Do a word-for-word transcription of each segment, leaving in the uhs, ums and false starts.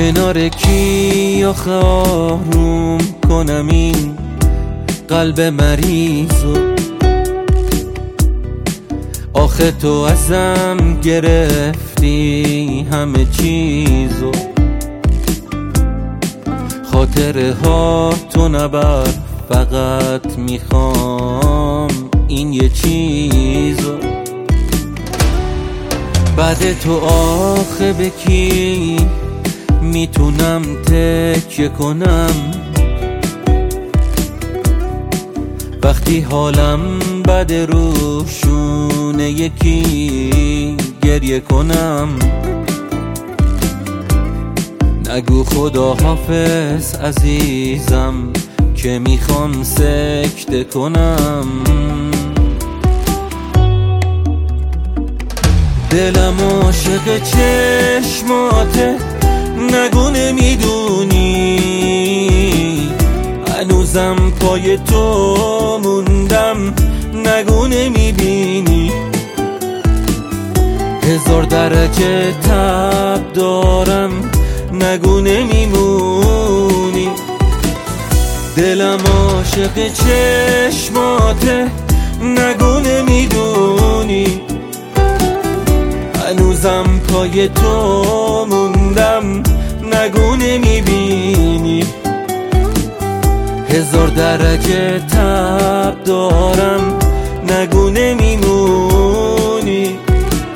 کنار کی آخه آروم کنم این قلب مریضو؟ آخه تو ازم گرفتی همه چیزو، خاطره ها تو نبر، فقط میخوام این یه چیزو. بعد تو آخه به کی میتونم تکیه کنم وقتی حالم بد روشونه یکی گریه کنم؟ نگو خدا حافظ عزیزم که میخوام سکته کنم. دلم عاشق چشماته، نگو نمیدونی هنوزم پای تو موندم، نگو نمیبینی هزار درجه تب دارم، نگو نمیمونی. دلم عاشق چشماته، نگو نمیدونی هنوزم پای تو موندم، نگو نمیبینی هزار درجه تب دارم، نگو نمیمونی.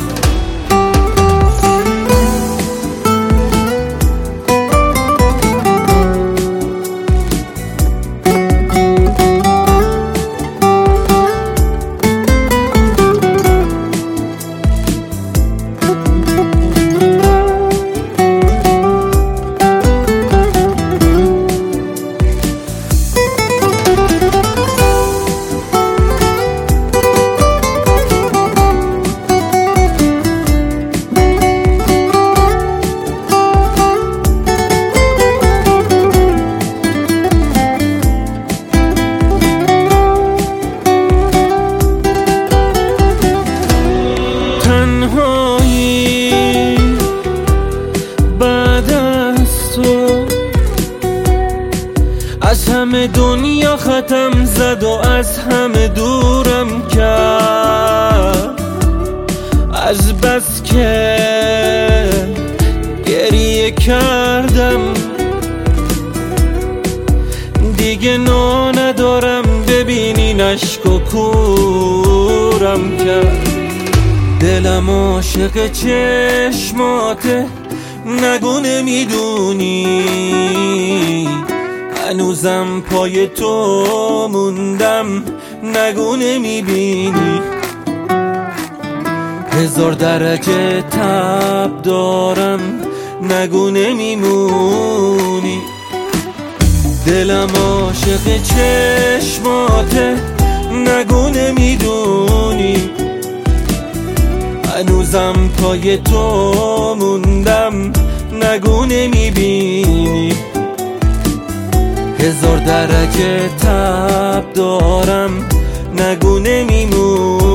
از همه دنیا ختم زد و از همه دورم کرد، از بس که گریه کردم دیگه نا ندارم، ببینین اشک و کورم کرد. دلم عاشق چشماته، نگو نمیدونی هنوزم پای تو موندم، نگو نمیبینی هزار درجه تب دارم، نگو نمیمونی. دلم عاشق چشماته، نگو نمیدونی هنوزم پای تو موندم، نگو نمیبینی هزار درجه تب دارم، نگو نمیمونی.